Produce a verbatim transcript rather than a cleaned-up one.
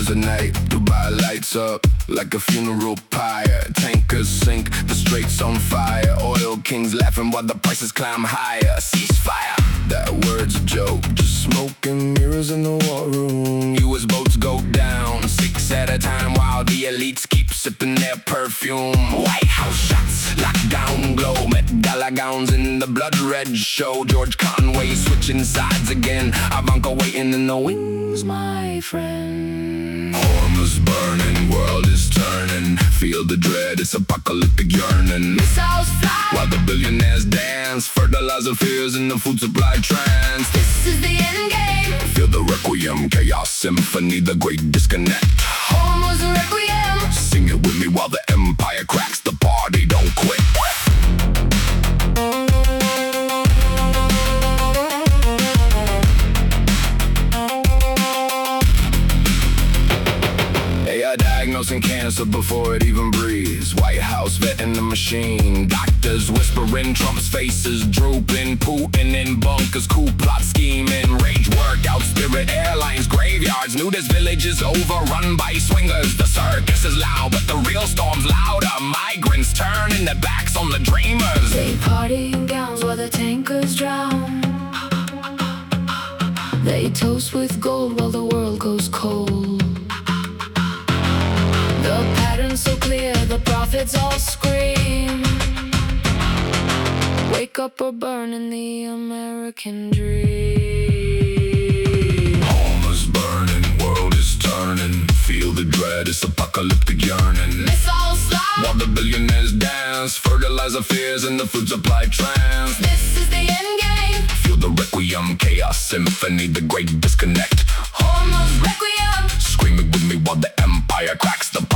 resonate. Dubai lights up like a funeral pyre. Tankers sink, the straits on fire. Oil kings laughing while the prices climb higher. Ceasefire, that word's a joke. Just smoke and mirrors in the war room. U S boats go down, six at a time, while the elites keep sipping their perfume. White House shots, lockdown glow. Met gala gowns in the blood red show. George Conway switching sides again. Ivanka waiting in the wings, my friend. Hormuz burning, world is turning. Feel the dread, it's apocalyptic yearning. Missiles fly while the billionaires dance. Fertilizer fears in the food supply trance. This is the end game. Feel the requiem, chaos symphony, the great disconnect. Hormuz requiem. Sing it with me while the empire cracks. The party don't quit. Diagnosing cancer before it even breathes. White House vetting the machine. Doctors whispering, Trump's faces drooping. Putin in bunkers, coup plot scheming. Rage workout, Spirit Airlines graveyards. Nudist villages overrun by swingers. The circus is loud, but the real storm's louder. Migrants turning their backs on the dreamers. They party in gowns while the tankers drown. They toast with gold while the world goes cold. The pattern's so clear, the prophets all scream. Wake up or burn in the American dream. Hormuz burning, world is turning. Feel the dread, it's apocalyptic yearning. Missiles fly while the billionaires dance. Fertilizer fears in the food supply trance. This is the end game. Feel the requiem, chaos symphony, the great disconnect. Hormuz requiem. Scream it with me while the empire cracks. The